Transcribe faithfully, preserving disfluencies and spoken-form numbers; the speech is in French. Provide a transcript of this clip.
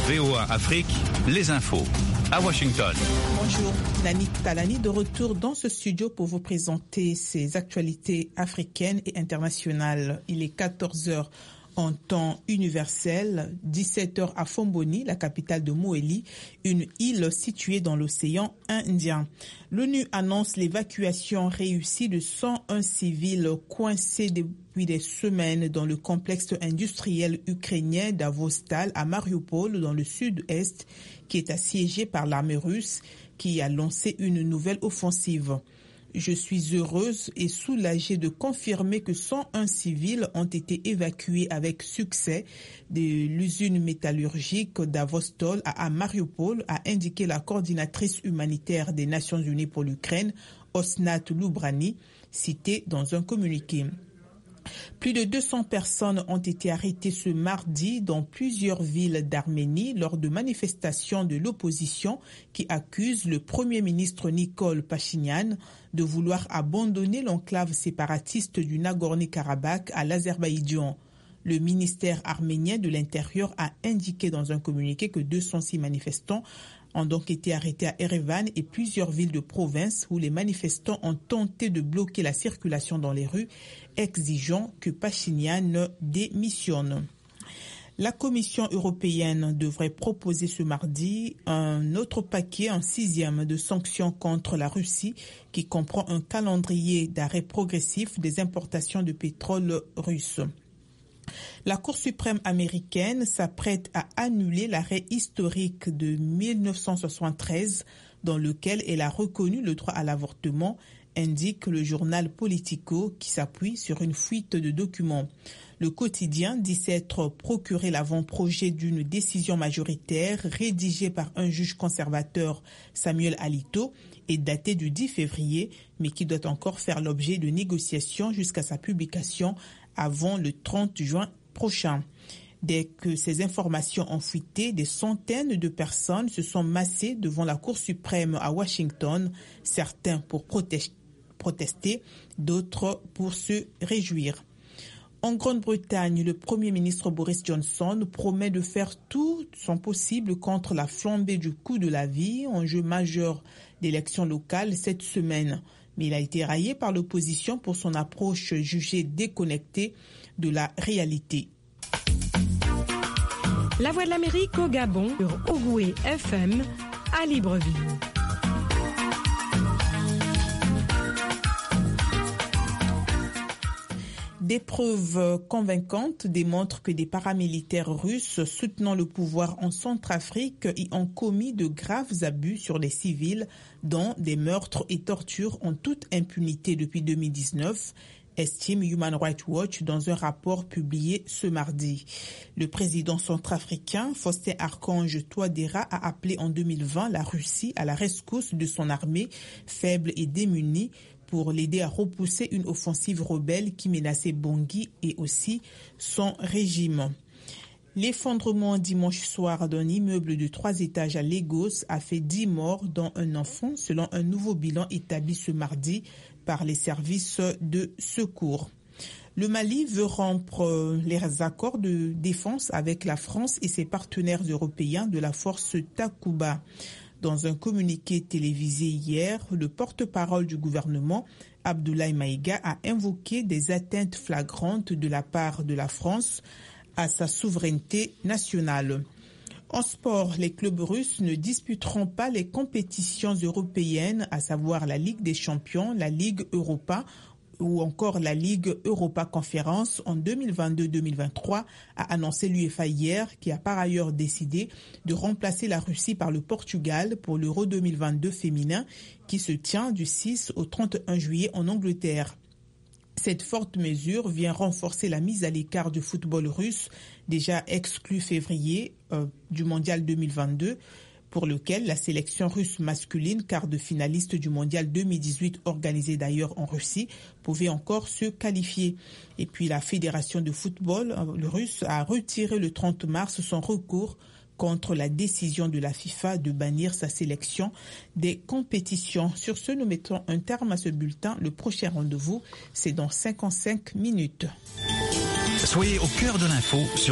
V O A Afrique, les infos. À Washington. Bonjour, Nani Talani de retour dans ce studio pour vous présenter ces actualités africaines et internationales. Il est quatorze heures en temps universel, dix-sept heures à Fomboni, la capitale de Moélie, une île située dans l'océan Indien. L'ONU annonce l'évacuation réussie de cent un civils coincés depuis des semaines dans le complexe industriel ukrainien d'Azovstal à Mariupol, dans le sud-est, qui est assiégé par l'armée russe, qui a lancé une nouvelle offensive. Je suis heureuse et soulagée de confirmer que cent un civils ont été évacués avec succès de l'usine métallurgique d'Azovstal à Mariupol, a indiqué la coordinatrice humanitaire des Nations Unies pour l'Ukraine, Osnat Loubrani, citée dans un communiqué. Plus de deux cents personnes ont été arrêtées ce mardi dans plusieurs villes d'Arménie lors de manifestations de l'opposition qui accusent le Premier ministre Nikol Pachinian de vouloir abandonner l'enclave séparatiste du Nagorno-Karabakh à l'Azerbaïdjan. Le ministère arménien de l'Intérieur a indiqué dans un communiqué que deux cent six manifestants ont donc été arrêtés à Erevan et plusieurs villes de province où les manifestants ont tenté de bloquer la circulation dans les rues, exigeant que Pachinian démissionne. La Commission européenne devrait proposer ce mardi un autre paquet, un sixième de sanctions contre la Russie qui comprend un calendrier d'arrêt progressif des importations de pétrole russe. La Cour suprême américaine s'apprête à annuler l'arrêt historique de mille neuf cent soixante-treize dans lequel elle a reconnu le droit à l'avortement, indique le journal Politico qui s'appuie sur une fuite de documents. Le quotidien dit s'être procuré l'avant-projet d'une décision majoritaire rédigée par un juge conservateur, Samuel Alito, et daté du dix février, mais qui doit encore faire l'objet de négociations jusqu'à sa publication avant le trente juin prochain. Dès que ces informations ont fuité, des centaines de personnes se sont massées devant la Cour suprême à Washington, certains pour protester, d'autres pour se réjouir. En Grande-Bretagne, le Premier ministre Boris Johnson promet de faire tout son possible contre la flambée du coût de la vie, enjeu majeur d'élections locales cette semaine. Mais il a été raillé par l'opposition pour son approche jugée déconnectée de la réalité. La Voix de l'Amérique au Gabon sur Ogoué F M à Libreville. Des preuves convaincantes démontrent que des paramilitaires russes soutenant le pouvoir en Centrafrique y ont commis de graves abus sur les civils, dont des meurtres et tortures en toute impunité depuis deux mille dix-neuf, estime Human Rights Watch dans un rapport publié ce mardi. Le président centrafricain Faustin Archange Touadéra a appelé en deux mille vingt la Russie à la rescousse de son armée faible et démunie pour l'aider à repousser une offensive rebelle qui menaçait Bangui et aussi son régime. L'effondrement dimanche soir d'un immeuble de trois étages à Lagos a fait dix morts, dont un enfant, selon un nouveau bilan établi ce mardi par les services de secours. Le Mali veut rompre les accords de défense avec la France et ses partenaires européens de la force Takuba. Dans un communiqué télévisé hier, le porte-parole du gouvernement, Abdoulaye Maïga, a invoqué des atteintes flagrantes de la part de la France à sa souveraineté nationale. En sport, les clubs russes ne disputeront pas les compétitions européennes, à savoir la Ligue des champions, la Ligue Europa ou encore la Ligue Europa Conférence en deux mille vingt-deux deux mille vingt-trois, a annoncé l'UEFA hier, qui a par ailleurs décidé de remplacer la Russie par le Portugal pour l'Euro deux mille vingt-deux féminin qui se tient du six au trente et un juillet en Angleterre. Cette forte mesure vient renforcer la mise à l'écart du football russe, déjà exclu février euh, du mondial deux mille vingt-deux, pour lequel la sélection russe masculine, quart de finaliste du mondial deux mille dix-huit organisé d'ailleurs en Russie, pouvait encore se qualifier. Et puis la fédération de football euh, russe a retiré le trente mars son recours contre la décision de la FIFA de bannir sa sélection des compétitions. Sur ce, nous mettons un terme à ce bulletin. Le prochain rendez-vous, c'est dans cinquante-cinq minutes. Soyez au cœur de l'info sur